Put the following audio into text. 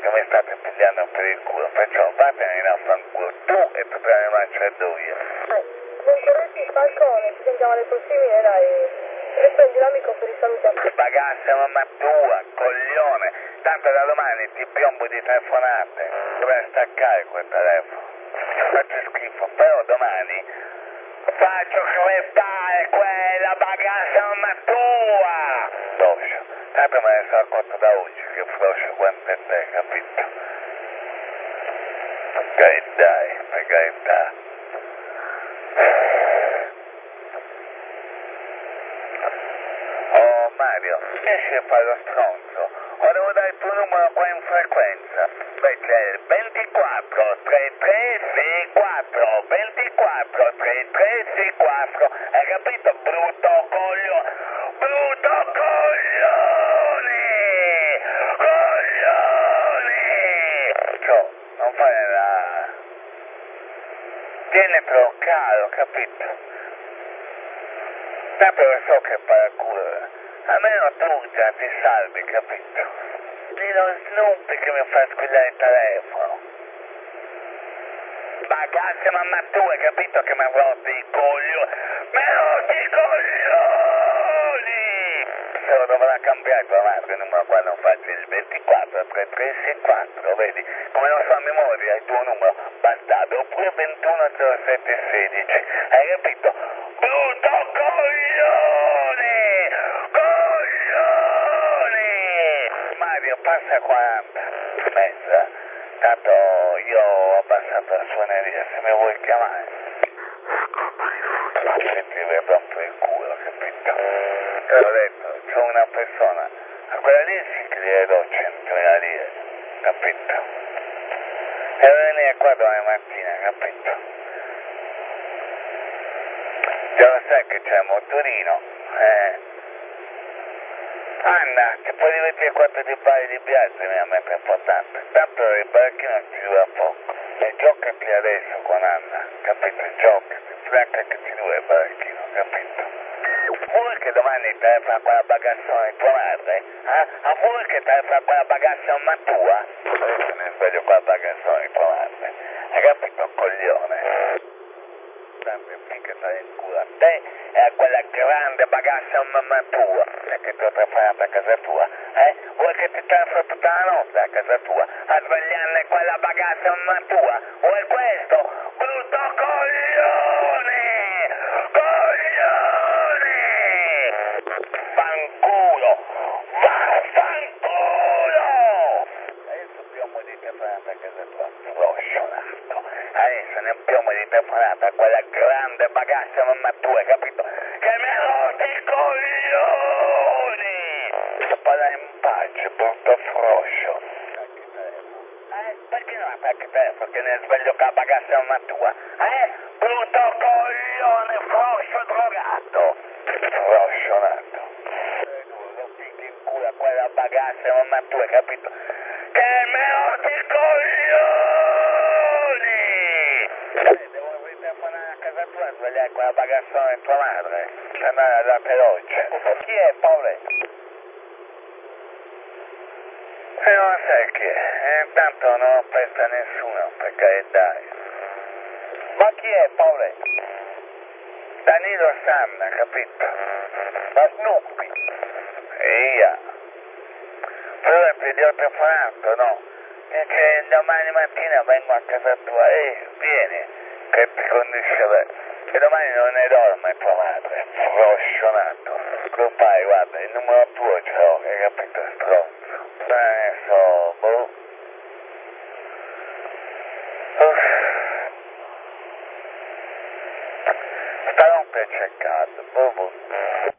mi state pigliando per il culo, perciò vattene a fanculo tu e poi ne mangiando io. Non corretti il falcone, ci sentiamo alle prossime, dai. E prendi l'amico per i saluti. Bagassa mamma tua, coglione, tanto da domani ti piombo di telefonate, dovrai staccare quel telefono. Faccio schifo, però domani faccio crepare quella bagassa mamma tua! Froscio, tanto me ne sono accorto da oggi che Froscio quanto è te, capito? Per carità. Oh Mario, riesci a fare lo stronzo? O devo dare il tuo numero qua in frequenza? Beh, c'è il 24 3364 24 3364, hai capito, brutto coglione? Brutto coglione! Coglione! Ciò, non fare la... Tienitelo caro, capito? Tanto lo so che paraculo, almeno tu già ti salvi, capito? Di lo Snoopy che mi fa squillare il telefono. Bagazze mamma tu, hai capito che mi ha rotto i coglioni? Mi ha rotto i coglioni! Se lo dovrà cambiare tua madre il numero qua, non faccio il 24 3364, vedi? Come non so a memoria il tuo numero, bastardo, oppure 21 07 16, hai capito? Brutto coglione! Coglione! Mario, passa 40, mezza. Tanto io ho abbassato la suoneria, se mi vuoi chiamare. Se ti vedo un po' il culo, capito? Te l'ho detto, c'ho una persona, a quella lì sì che gli do 100.000 lire, capito? E venire qua domani mattina, capito? Già lo sai che c'è il motorino, Anna, ti puoi divertire quanto ti pare di viaggio, mi è importante. Tanto il barchino ti dura poco. E giocati adesso con Anna, capito? Giocati, franca che ti dura il barchino, capito? Vuoi che domani te fa quella bagazzone di tua madre? A vuoi che te fa quella bagazzone tua? Adesso ne sveglio quella bagazzone di tua madre. Hai capito, coglione? Tanto finché stai in culo a te e a quella grande bagassa mamma tua, che ti ho telefonato a casa tua, Vuoi che ti telefono tutta la notte a casa tua, a svegliarne quella bagassa mamma tua? Vuoi questo? Brutto coglione! Coglione! Fanculo! Vaffanculo! Adesso piombo di telefonata a casa tua, froscionato. Adesso ne piombo di telefonata a quella grande bagassa mamma tua, hai capito? Che mi ha rotto i coglioni! Parlare in pace, brutto froscio. Perché non attacchi il telefono che ne sveglio con la bagassa mamma tua? Brutto coglione, froscio drogato! Froscionato. Lo picchi in culo a quella bagassa mamma tua, hai capito? Che mi ha rotto i coglioni! Devo ritelefonare a casa tua e svegliare quella bagazzone di tua madre. Per andare alla veloce. Chi è, Paolo? E non sai chi è, intanto non ho preso nessuno, per carità. Ma chi è, Paolo? Danilo Sanna, capito? Ma Snoopy. Ia. Però ti ho telefonato, no? Dice domani mattina vengo a casa tua, vieni, che ti condisce bene. E domani non ne dorme tua madre, froscionato. Lo fai, guarda, il numero tuo ce l'ho, hai capito, stronzo. Adesso, boh. Sta rompendo il caldo, boh.